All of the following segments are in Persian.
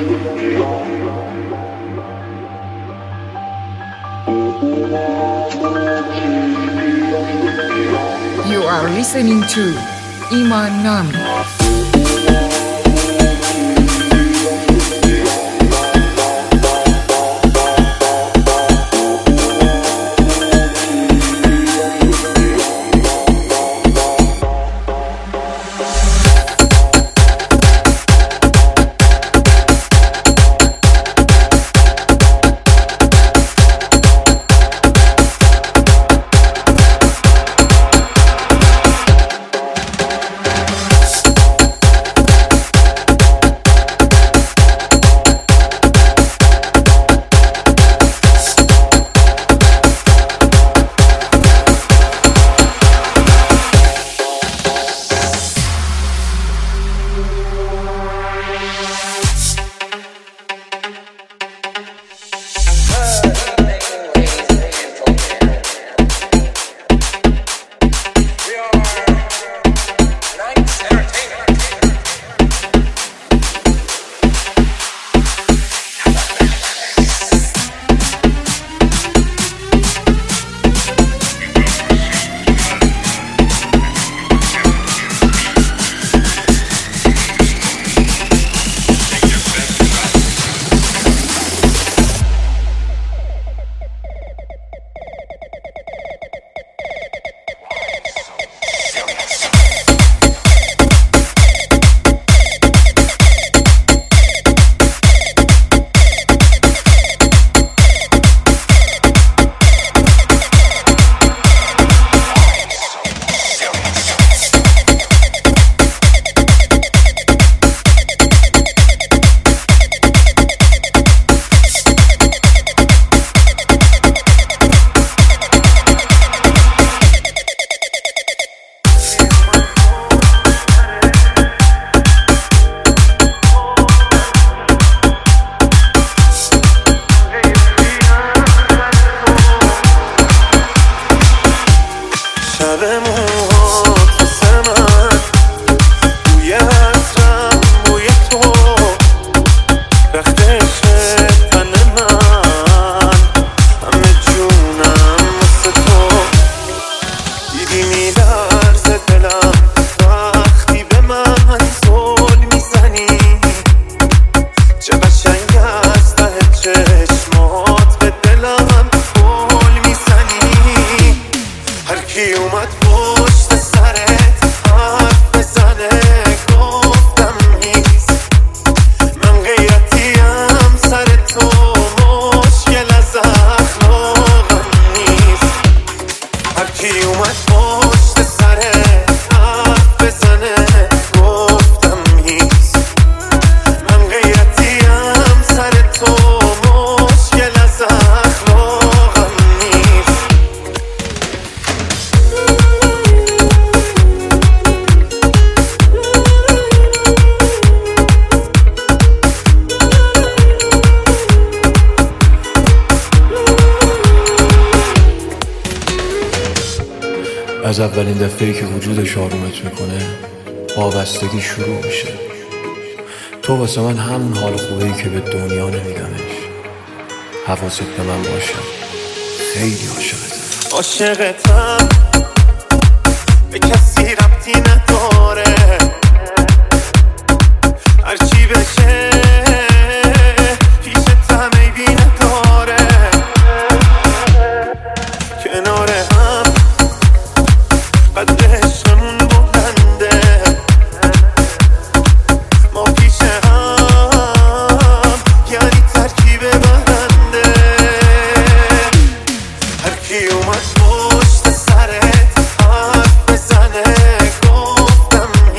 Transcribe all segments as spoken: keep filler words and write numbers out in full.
You are listening to Iman Nami. از اولین دفعه‌ای که وجودش آرومت میکنه وابستگی شروع میشه. تو واسه من همون حال خوبه‌ای که به دنیا نمیدمش. حواست به من باشه، خیلی عاشقتم. عاشقتم به کسی ربطی نداره، هرچی بشه پیشت هم عیبی نداره. کنار هم قدر عشقمون بلنده، ما پیش هم یعنی ترکیب برنده. هر کی اومد پشت سرت حرف بزنه گفتم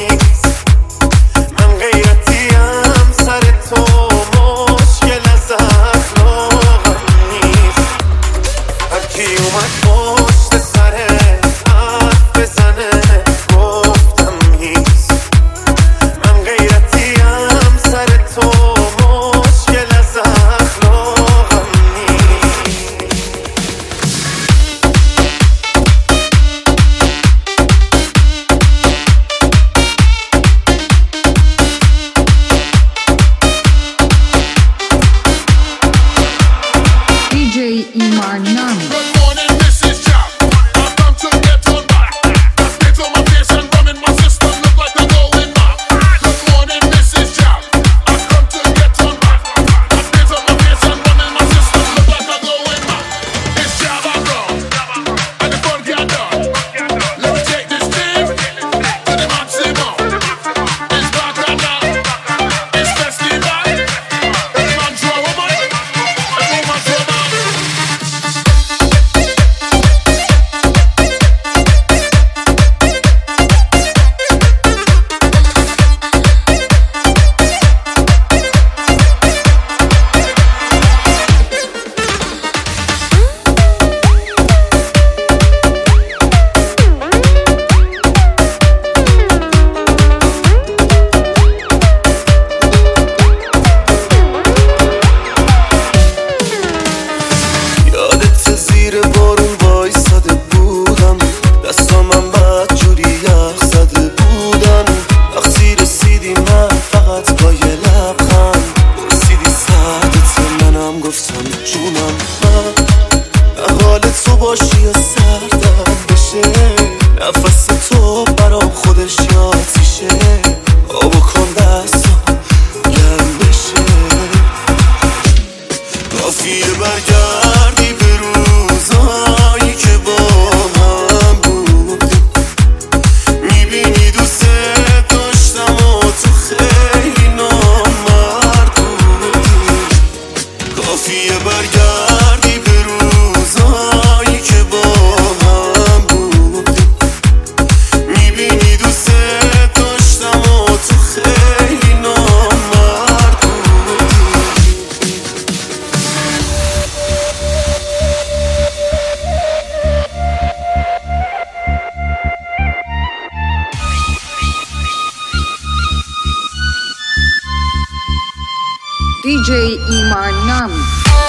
دی جی ایمان نامی.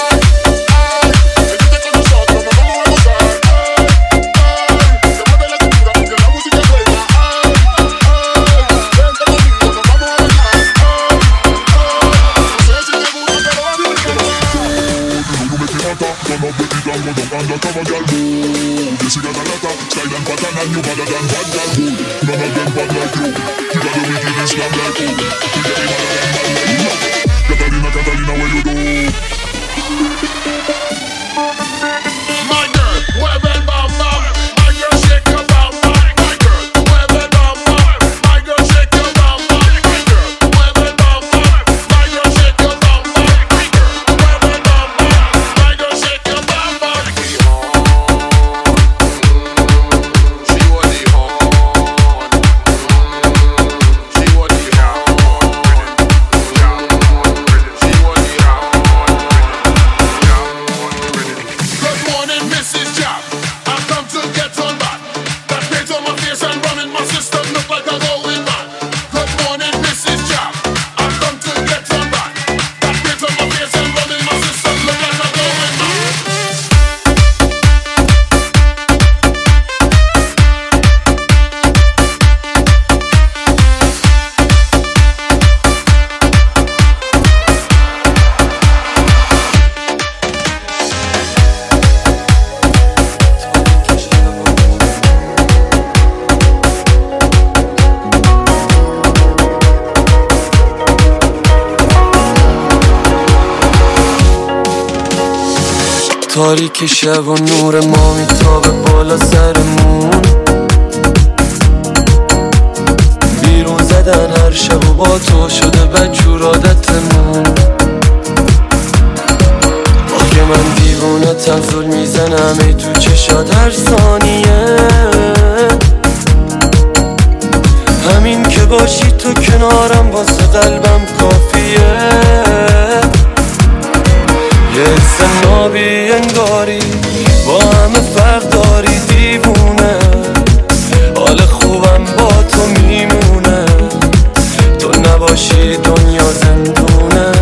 تاریک شب و نور ما میتابه بالا سرمون، بیرون زدن هر شب و با تو شده بجور عادتمون. آخه من دیوونه تنزل میزنم ای تو چشات هر ثانیه، همین که باشی تو کنارم واسه قلبم کافیه. یه حس نابی انگاری با همه فرق داری دیوونه، حال خوبم با تو میمونه، تو نباشی دنیا زندونه.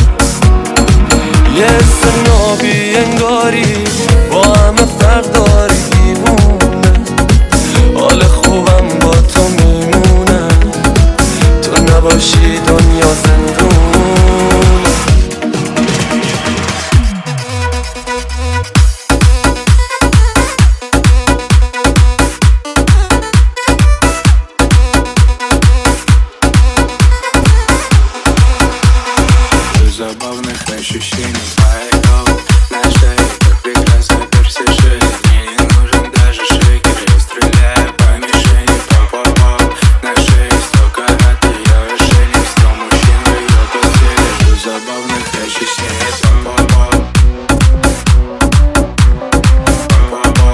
یه حس نابی انگاری با همه فرق داری دیوونه، حال خوبم با تو میمونه، تو نباشی دنیا زندونه. Забавных ощущений твоего на шее, как прекрасно персиши. Мне не нужен даже шейкер, я стреляю по мишени. По-по-по, на шее сто карат ее ошейник, сто мужчин в ее постели. Жду забавных ощущений. По-по-по, по-по-по,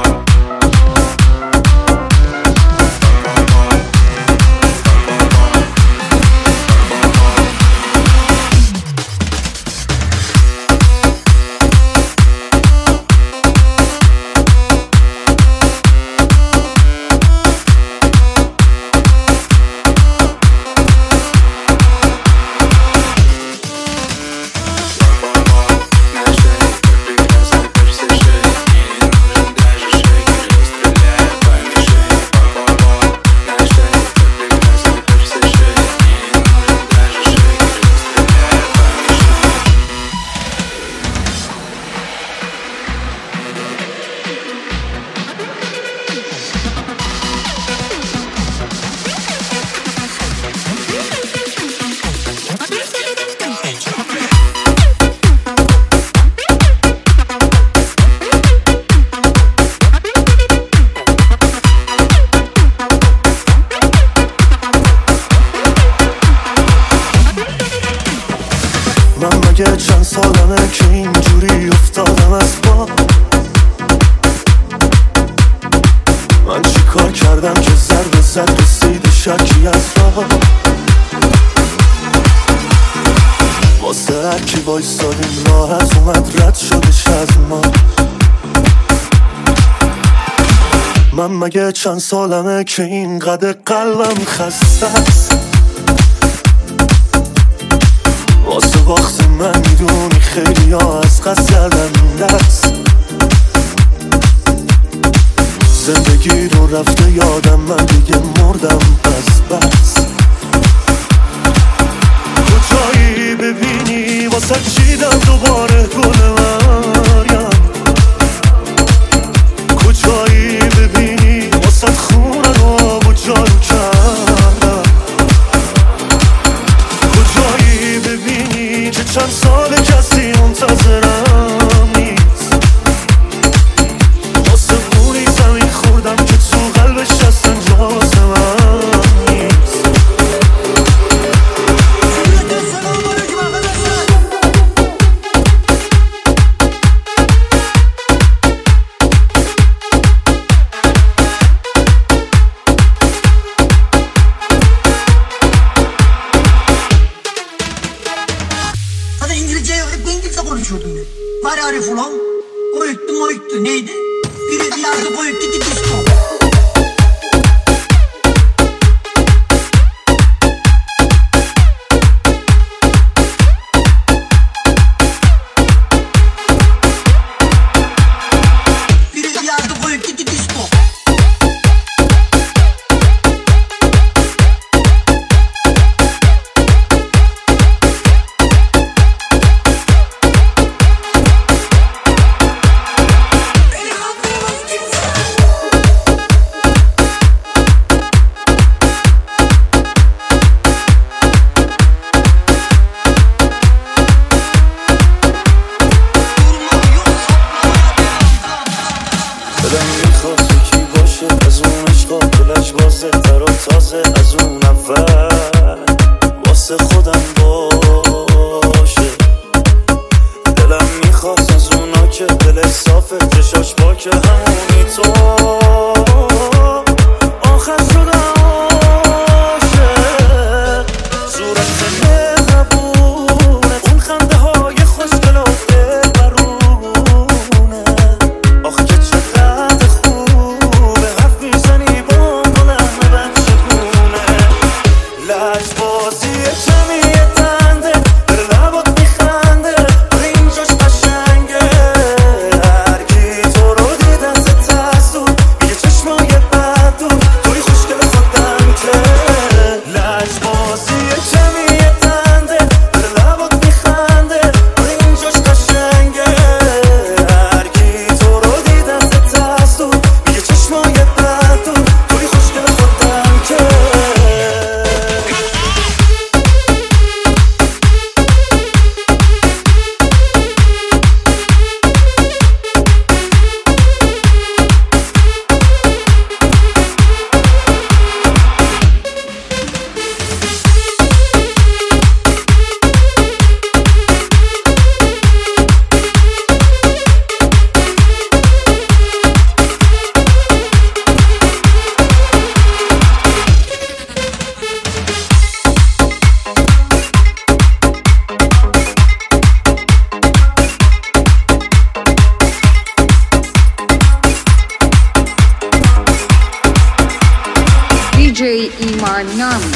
من مگه چند سالمه که اینجوری افتادم از پا؟ من چی کار کردم که ضربه زد رسید شکی از راه؟ واسه هر کی وایستادیم راحت اومد رد شدش از ما. من مگه چند سالمه که اینقدر قلبم خسته است؟ واسه وقت من رفته یادم، من دیگه مردم از بس. کجایی ببینی واسه چیدم دوباره گل مریم، کجایی ببینی واسه خونه رو با جارو کردم، کجایی ببینی که چند سال کسی منتظرم نیست، واسه اونی زمین خوردم که تو قلبش هستن جاز من نیست. konuşuyordum ben. Var Arif ulan. Oyuttu moyuttu neydi? Biri diyardı boyuttu disco. دی جی ایمان نامی.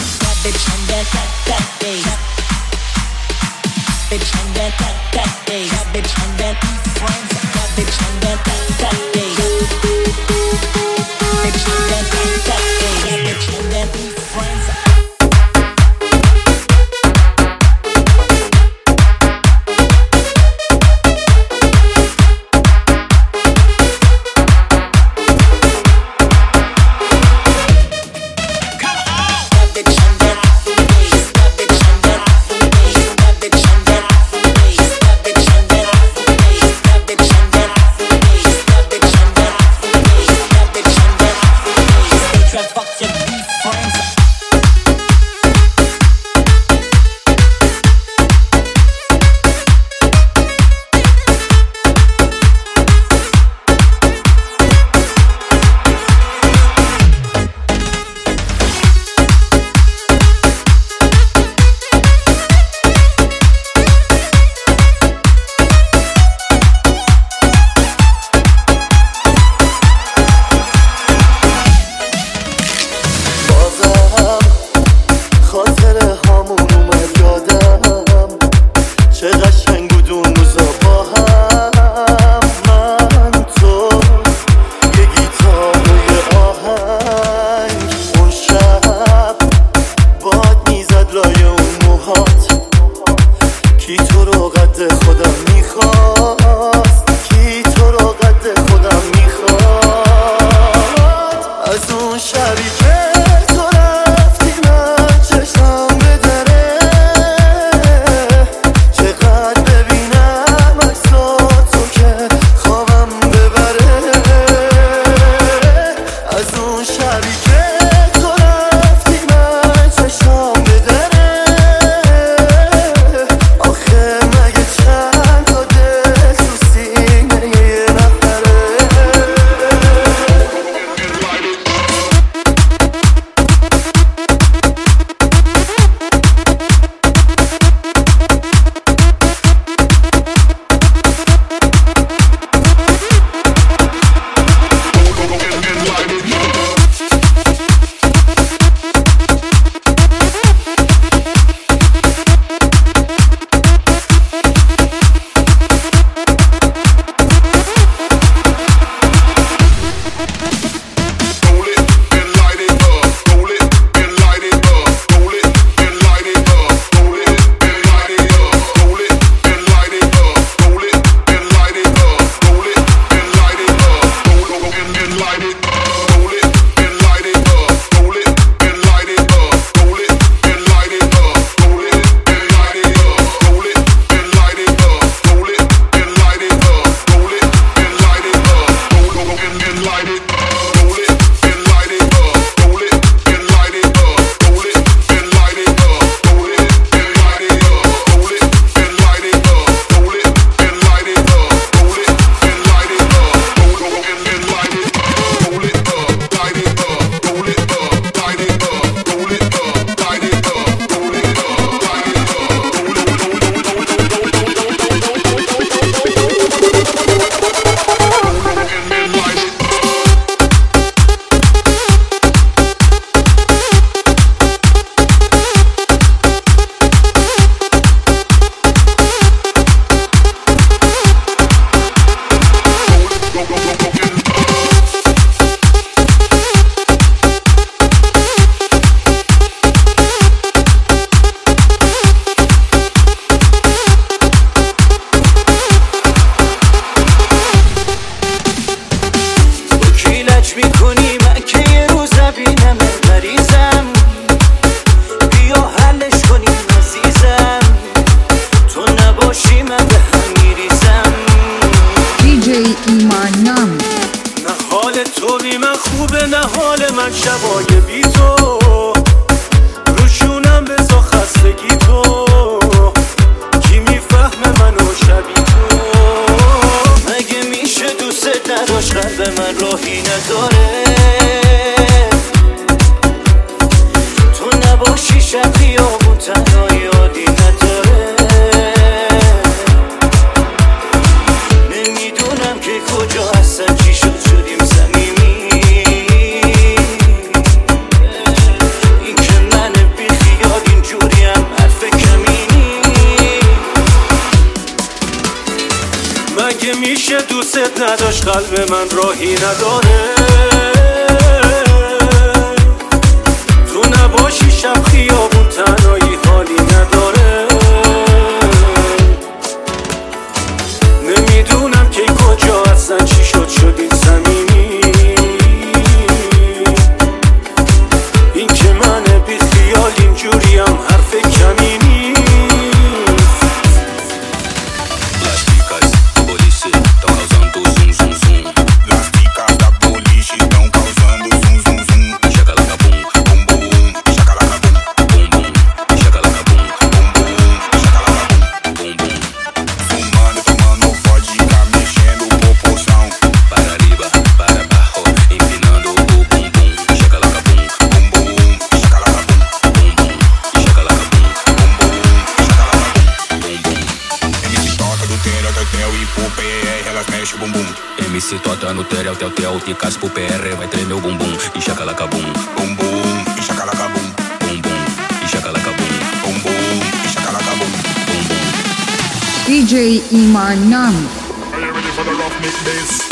شبای بی تو روشونم بزا خستگی تو کی میفهمه منو شبی تو مگه میشه دوست نداشت قلب من راهی نداره تو نباشی شب خیابون تنهایی عادی نداره نمیدونم که کجا هستن چی شد شدیم صمیمی این که من بی خیال اینجوریم حرف کمینی مگه میشه دوست نداشت قلب من راهی نداره تو نباشی شب خیابون تنهایی حالی نداره نمیدونم که کجا هستن چی شد شدید صمیمی این که من بی خیال اینجوریم حرف کمی نیست Las picas da boliche tão causando zum zum zum. Las picas da boliche tão causando zum zum zum. Chacalaca bum bum bum, chacalaca bum bum bum, chacalaca bum bum bum, chacalaca bum bum bum. Fumando, tomando vodka, mexendo proporção. Para arriba, para abajo, empinando o bum bum. Chacalaca bum bum bum, chacalaca bum bum bum, chacalaca bum bum bum, chacalaca bum bum. M C toca do Tel até o Tel e pro P R elas mexem o bumbum. M C toca no Tel até o Tel e cas pro P R vai tremer o bumbum. E chacalaca bum bum bum, e chacalaca bum bum bum, e chacalaca bum bum bum, e chacalaca bum bum bum. D J Iman Nami. Are you ready for the rough mix bass?